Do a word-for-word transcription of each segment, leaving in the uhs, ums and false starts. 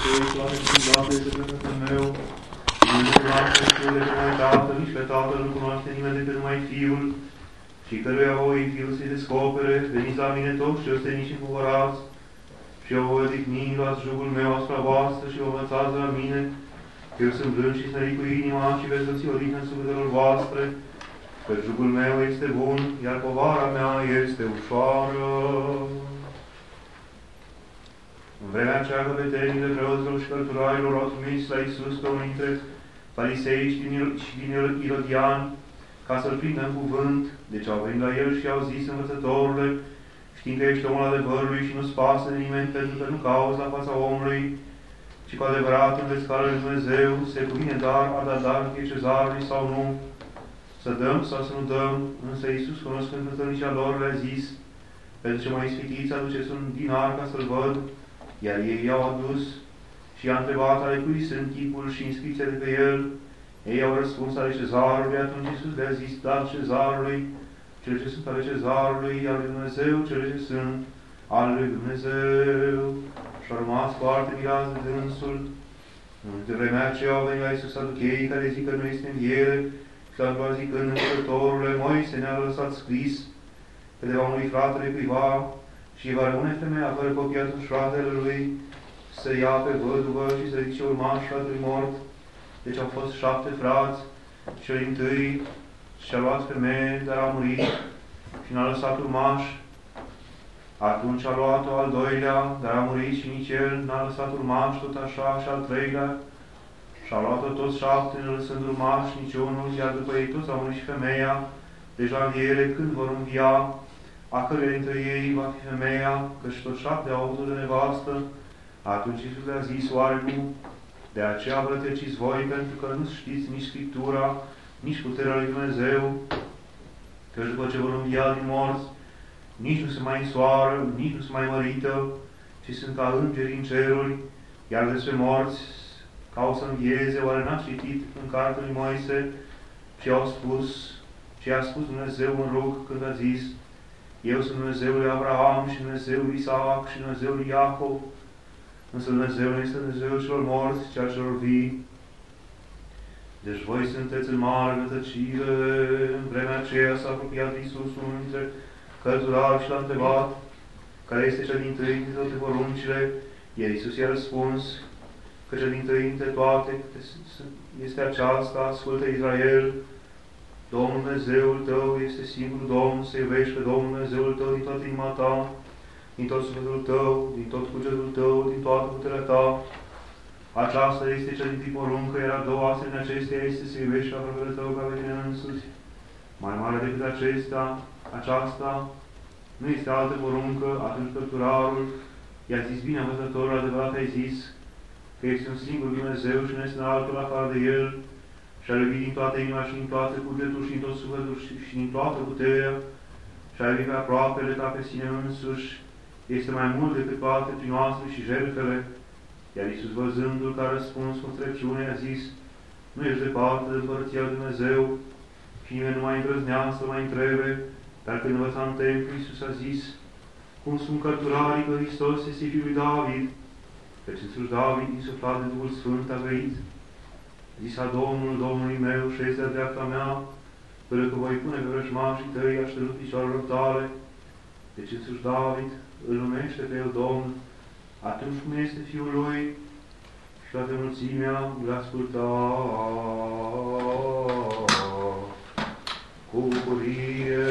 Tău, toate schimbate este pe Tatăl meu, nu cunoaște Fiul de pe mai Tatăl, nici pe Tatăl nu cunoaște nimeni decât numai Fiul, și căruia voi Fiul să-i descopere, veniți la mine toți și osteniți și împovărați, și eu voi odihni, luați jugul meu asupra voastră și vă învățați de la mine, că eu sunt blând și smerit cu inima și veți găsi odihnă în sufletelor voastre, că jugul meu este bun, iar povara mea este ușoară. În vremea aceea, căpetenii de preoților și cărturarilor au trimis la Iisus pe unul dintre farisei și din Irodiani, ca să-l prindă în cuvânt. Deci au venit la el și i-au zis: învățătorule, știm că ești omul adevărului și nu-ți pasă de nimeni, pentru că nu cauți la fața omului, ci cu adevărat înveți calea lui Dumnezeu, se cuvine dar a da dar fie cezarului sau nu, să dăm sau să nu dăm. Însă Iisus, cunoscând întâlnirea lor, le-a zis: pentru ce mă ispitiți, aduceți un dinar ca să-l văd. Iar ei i-au adus și i-a întrebat ale cui sunt chipul și inscripția de pe el. Ei au răspuns: ale cezarului. Atunci Iisus le-a zis: dați cezarului cele ce sunt ale cezarului, iar lui Dumnezeu cele ce sunt ale lui Dumnezeu. Și a rămas foarte mirat de dânsul. În vremea aceea au venit la Iisus saducheii, care zic că nu este înviere, și la doar zicând: învățătorule, Moise ne-a lăsat scris că de la unui fratele cuiva și va rămâne femeia fără copii, atunci fratele lui să ia pe văduvă și să ridice urmași fratelui mort. Deci au fost șapte frați, cel dintâi și-a luat femeie, dar a murit și n-a lăsat urmași. Atunci a luat-o al doilea, dar a murit și nici el n-a lăsat urmași, tot așa, și al treilea. Și a luat-o toți șapte, ne lăsând urmași niciunul, iar după ei toți a murit și femeia. Deja înviere, când vor învia, a căruia dintre ei va fi femeia, căci toți șapte au avut de nevastă. Atunci Iisus le-a zis: oare nu? De aceea vă rătăciți voi, pentru că nu știți nici Scriptura, nici puterea lui Dumnezeu, căci după ce vor învia din morți, nici nu se mai însoară, nici nu se mai mărită, ci sunt ca îngeri în ceruri. Iar despre morți, ca o să învieze, oare n-ați citit în cartea lui Moise ce au spus, ce a spus Dumnezeu în rug când a zis: eu sunt Dumnezeul lui Abraham și Dumnezeul lui Isaac și Dumnezeul lui Iacov. Însă Dumnezeu nu este Dumnezeul celor morți, ci al celor vii. Deci voi sunteți în mare rătăcire. În vremea aceea s-a apropiat Iisus unul dintre cărturari și l-a întrebat: care este cel dintâi dintre toate poruncile? Iar Iisus i-a răspuns că cel dintâi dintre toate este aceasta: ascultă, Israel, Domnul Dumnezeul tău este singurul Domn, să iubești pe Domnul Dumnezeul tău din toată inima ta, din tot sufletul tău, din tot cugetul tău, din toată puterea ta. Aceasta este cea din tâi poruncă, iar a doua asemenea acesteia este să iubești pe aproapele tău ca pe tine însuți. Mai mare decât acesta, aceasta nu este altă poruncă. Atunci cărturarul i-a zis: bine, învățătorul, adevărat ai zis că este un singur Dumnezeu și nu este altul afară de El, și a iubit din toată inima și din toată cugetul și din tot sufletul și, și din toată puterea, și a iubit pe aproapele ca pe sine însuși, este mai mult decât toate prinoasele și jertfele. Iar Iisus, văzându-l că a răspuns cu înțelepciune, a zis: nu ești departe de Împărăția lui Dumnezeu. Și nimeni nu mai îndrăznea să mai întrebe, dar când învăța în templu, Iisus a zis: cum sunt cărturarii că Hristos este Fiul lui David? Căci însuși David, insuflat de Duhul Sfânt, a grăit: zisa Domnul Domnului meu, șezi de-a dreapta mea, până că voi pune pe vrăjmașii tăi așternut picioarelor tale. Deci însuși David îl numește pe el Domn, atunci cum este Fiul lui, și toată mulțimea îl asculta cu bucurie.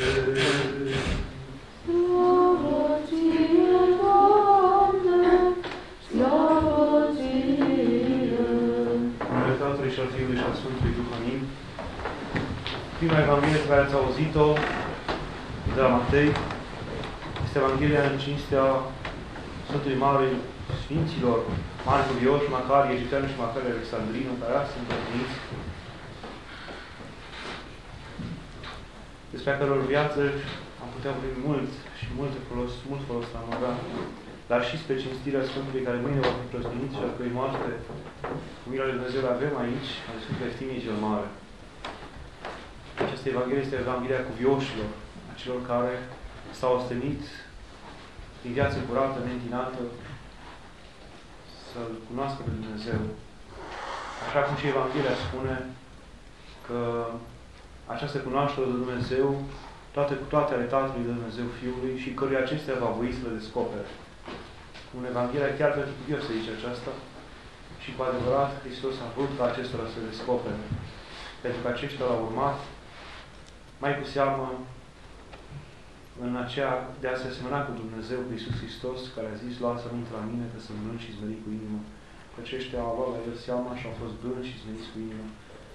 Slavă ție, Doamne, slavă ție! În numele Tatălui și al Fiului și al Sfântului Duh, amin. Prima Evanghelie pe care ați auzit-o de la Matei este Evanghelia în cinstea Sfântului Mare Sfinților Mari Cuvioși, Macarie Egipteanu și Macarie Alexandrinu, care astăzi sunt împliniți, despre a căror viață am putea vorbi mult și multe folos, mult folos am avea, dar și spre cinstirea Sfântului care mâine va fi plăstinit și al cărui moaște cu mila lui Dumnezeu avem aici, al Sfântului Eftimie cel Mare. Această Evanghelie este Evanghelia cuvioșilor, a celor care s-au ostenit din viață curată, neîntinată, să-L cunoască pe Dumnezeu. Așa cum și Evanghelia spune că această cunoaștere de Dumnezeu, toate cu toate ale Tatălui de Dumnezeu Fiului și căruia acestea va voi să le descopere. În Evanghelia chiar pentru Cuvioș se zice aceasta și cu adevărat Hristos a vrut ca acestora să le descopere. Pentru că aceștia l-au urmat mai cu seamă în aceea de a se asemăna cu Dumnezeu, cu Iisus Hristos, care a zis, lasă-mă, intră la mine, că sunt blând și zmerit cu inimă. Că aceștia au luat la el seama și au fost blând și zmeriți cu inimă.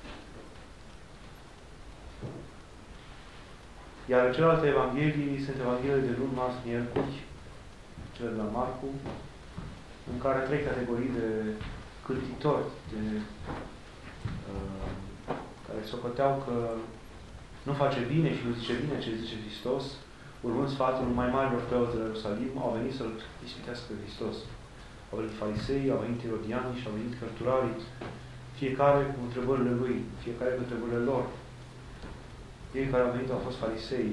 Iar celelalte evanghelii sunt evangheliile de luni, marți, miercuri, cele de la Marcu, în care trei categorii de cârtitori, de, uh, care socoteau că nu face bine și nu zice bine ce zice Hristos, urmând sfatul mai marilor preoți de la Ierusalim, au venit să-L ispitească pe Hristos. Au venit farisei, au venit erodianii și au venit cărturarii, fiecare cu întrebările lui, fiecare cu întrebările lor. Ei care au venit au fost farisei,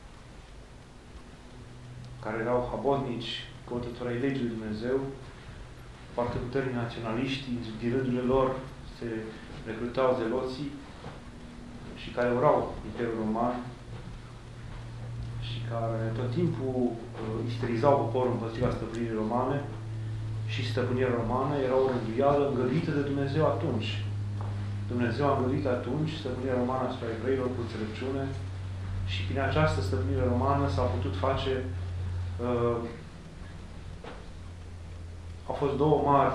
care erau habotnici, căutători ai legii lui Dumnezeu, foarte puternici naționaliști, din rândurile lor se recrutau zeloții și care urau Imperiul Roman și care tot timpul uh, isterizau poporul împotriva stăpânirii romane și stăpânirea romană era o rânduială îngăduită de Dumnezeu atunci. Dumnezeu a îngăduit atunci stăpânirea romană asupra evreilor cu înțelepciune și prin această stăpânire romană s-a putut face uh, au fost două mari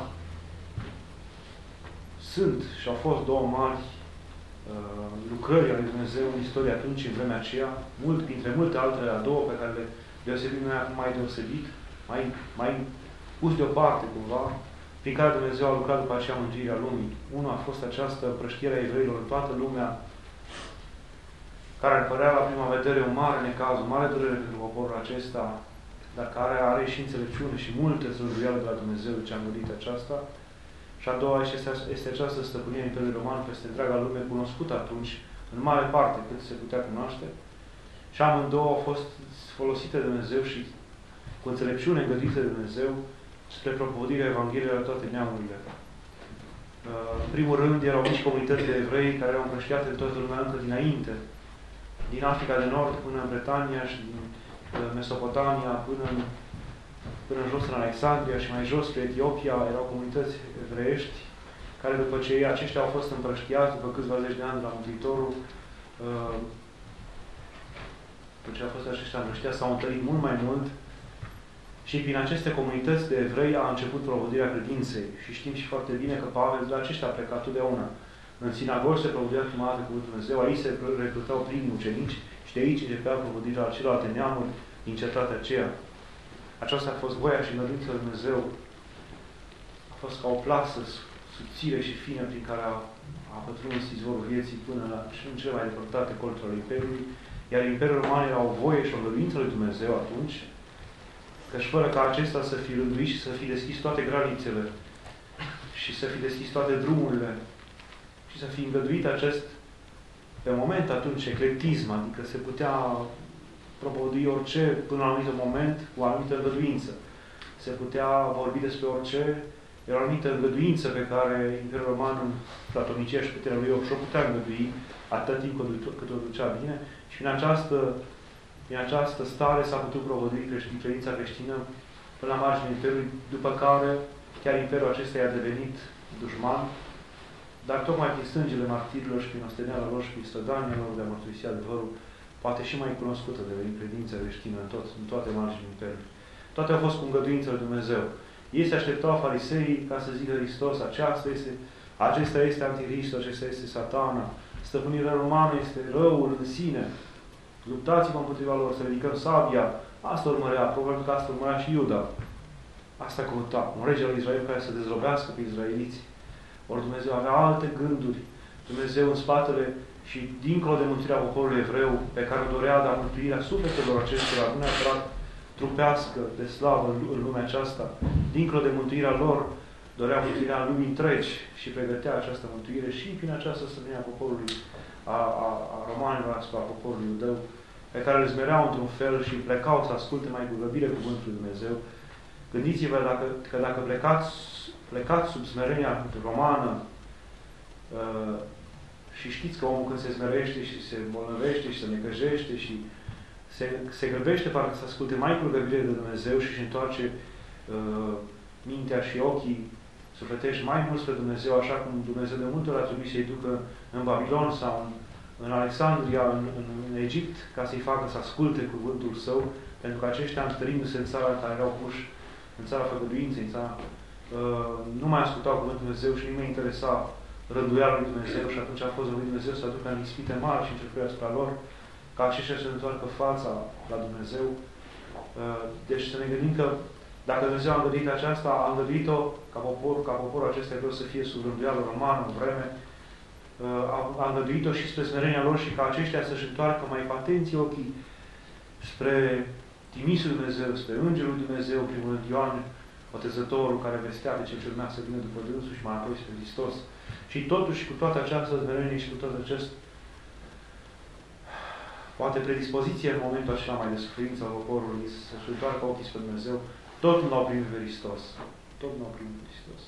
sunt și au fost două mari uh, lucrări ale Dumnezeu în istorie atunci, în vremea aceea, mult, printre multe altele, a două pe care le deosebim noi acum mai deosebit, mai, mai pus deoparte cumva, prin care Dumnezeu a lucrat după aceea mântuirea lumii. Una a fost această împrăștiere a evreilor în toată lumea, care ar părea la prima vedere un mare necaz, o mare durere pentru poporul acesta, dar care are și înțelepciune și multe slăjuială de la Dumnezeu ce a îngăduit aceasta. Și a doua este, este această stăpânire a Imperiului Roman peste întreaga lume, cunoscută atunci, în mare parte, cât se putea cunoaște. Și amândouă au fost folosite de Dumnezeu și cu înțelepciune îngăduite de Dumnezeu spre propovădirea Evangheliei la toate neamurile. În primul rând, erau mici comunități de evrei care erau împrăștiate în toată lumea încă dinainte. Din Africa de Nord până în Bretania și din Mesopotamia până în, până în jos în Alexandria și mai jos pe Etiopia erau comunități evreiești care după ce aceștia au fost împrăștiați după câțiva zeci de ani de la Mântuitorul, după ce au fost aceștia împrăștiați, s-au întărit mult mai mult și prin aceste comunități de evrei a început propovădirea credinței. Și știm și foarte bine că Pavel de la aceștia a plecat totdeauna. În sinagogi se propovădea prima dată cuvântul Dumnezeu, aici se recrutau primii ucenici și de aici începea propovădirea celelalte neamuri din cetatea aceea. Aceasta a fost voia și îngăduința lui Dumnezeu. A fost ca o plasă subțire și fină prin care a, a pătruns izvorul vieții până la și în cele mai depărtate colțuri ale Imperiului. Iar Imperiul Roman era o voie și o îngăduință lui Dumnezeu atunci, căci fără ca acesta să fi rânduit și să fi deschis toate granițele și să fi deschis toate drumurile și să fi îngăduit acest, pe moment atunci, eclectism, adică se putea propovădui orice până la un anumit moment cu o anumită îngăduință. Se putea vorbi despre orice, era o anumită îngăduință pe care Imperiul Roman, platonicia și puterea lui și-o putea îngădui atât timp cât o ducea bine și prin această, prin această stare s-a putut propovădui credința creștină până la marginea Imperiului, după care chiar Imperiul acesta i-a devenit dușman, dar tocmai prin sângele martirilor și prin osteneala lor și prin strădania lor de a mărturisi adevărul, poate și mai cunoscută de credința creștină în, tot, în toate marginile Imperiului. Toate au fost cu îngăduința lui Dumnezeu. Ei se așteptau fariseii ca să zică Hristos, aceasta este, acesta este Antichristul, acesta este Satana, stăpânirea romană este răul în sine. Luptați-vă împotriva lor, să ridicăm sabia. Asta urmărea, probabil că asta urmărea și Iuda. Asta căuta, un rege al Israel care să dezrobească pe izraeliți. Ori Dumnezeu avea alte gânduri. Dumnezeu în spatele și dincolo de mântuirea poporului evreu, pe care o dorea, dar mântuirea sufletelor acestora, nu neapărat trupească, de slavă în lumea aceasta, dincolo de mântuirea lor, dorea mântuirea lumii întregi și pregătea această mântuire și prin această stăpânire a poporului, a, a, a romanilor asupra poporului iudeu, pe care îl zmereau într-un fel și plecau să asculte mai cu grăbire cuvântul lui Dumnezeu. Gândiți-vă dacă, că dacă plecați plecat sub smerenia romană uh, și știți că omul când se smerește și se îmbolnăvește și se necăjește și se, se grăbește parcă să asculte mai cu rugăciune de Dumnezeu și își întoarce uh, mintea și ochii sufletești mai mult spre Dumnezeu, așa cum Dumnezeu de multe ori a trebuit să-i ducă în Babilon sau în, în Alexandria, în, în, în Egipt, ca să-i facă să asculte cuvântul Său, pentru că aceștia, întărindu-se în țara în care erau puși, în țara făgăduinței, în țara, uh, nu mai ascultau cuvântul Dumnezeu și nu mai interesa rânduiala lui Dumnezeu și atunci a fost lui Dumnezeu să aducă în ispite mari și încercări asupra lor, ca aceștia să întoarcă fața la Dumnezeu. Uh, deci să ne gândim că dacă Dumnezeu a îngăduit aceasta, a îngăduit-o ca popor, ca poporul acesta vreau să fie sub rânduială romană în vreme, uh, a, a îngăduit-o și spre smerenia lor și ca aceștia să-și întoarcă mai cu atenție ochii spre trimisul Dumnezeu, spre Îngerul Dumnezeu, primul rând Ioan, Botezătorul, care vestea de cel ce urmea să vină după dânsul și mai apoi spre Hristos. Și totuși, cu toată această smerenie și cu tot acest poate predispoziție în momentul acela mai de suferință al poporului, să-și întoarcă ochii spre Dumnezeu, tot nu l-au primit pe Hristos. Tot nu l-au primit pe Hristos.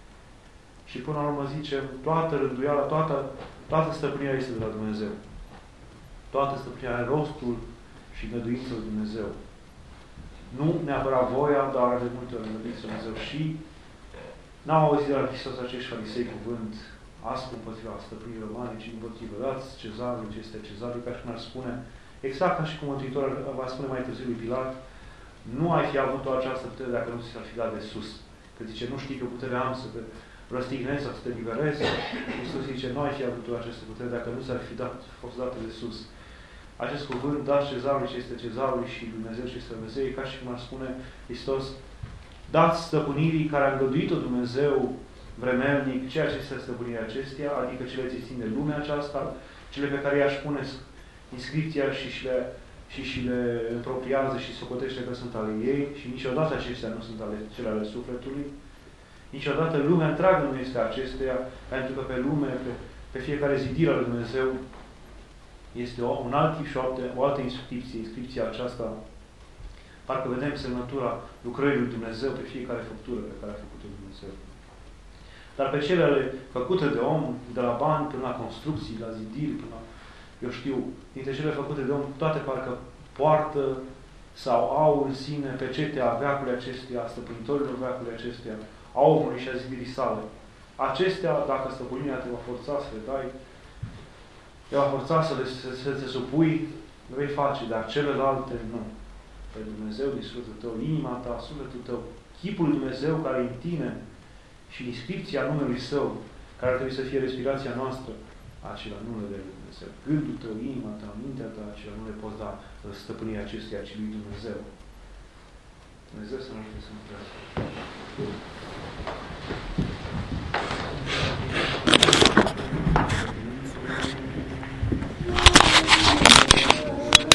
Și până la urmă zicem, toată rânduiala, toată, toată stăpânirea este de la Dumnezeu. Toată stăpânirea are rostul și îngăduința lui Dumnezeu. Nu neapărat voia, dar de multe ori îngăduința lui Dumnezeu. Și n-au auzit de la Hristos acești farisei cuvânt ascu împotriva stăpânii romane, ci împotriva dați cezarului ce este cezarul, ca și cum ar spune, exact ca și cum Mântuitorul va spune mai târziu lui Pilat, nu ai fi avut o această putere dacă nu ți s-ar fi dat de sus. Că zice, nu știi că putere am să te răstignezi, să te liberezi. Iisus zice, nu ai fi avut o această putere dacă nu ți-ar fi dat, fost dată de sus. Acest cuvânt, dați cezarului ce este cezarului și Dumnezeu ce este Dumnezeu, e ca și cum ar spune Hristos, dați stăpânirii care a îngăduit-o Dumnezeu vremelnic, ceea ce este stăpânirea acesteia, adică cele ce țin de lumea aceasta, cele pe care i-aș pune inscripția și, și, le, și, și le împropriază și socotește că sunt ale ei și niciodată acestea nu sunt ale, cele ale sufletului. Niciodată lumea întreagă nu este acesteia, pentru că pe lume, pe, pe fiecare zidire al lui Dumnezeu, este o, un alt tip și o altă, o altă inscripție, inscripția aceasta. Parcă vedem semnătura lucrării lui Dumnezeu pe fiecare făptură pe care a făcut-o Dumnezeu. Dar pe cele făcute de om, de la bani până la construcții, la zidiri, până la, eu știu, dintre cele făcute de om, toate parcă poartă sau au în sine pecetea veacului acestuia, stăpânitorilor veacului acestuia, a omului și a zidirii sale. Acestea, dacă stăpânirea te va forța să le dai, te va forța să, le, să, să te supui, le vei face, dar celelalte nu. Pe Dumnezeu din sufletul tău, inima ta, sufletul tău, chipul lui Dumnezeu care e în tine și inscripția numelui Său, care ar trebui să fie respirația noastră, acela nu le dă lui Dumnezeu. Gândul tău, inima ta, mintea ta, acela nu le poți da stăpânirea acesteia, ci lui Dumnezeu. Dumnezeu să ne ajute să nu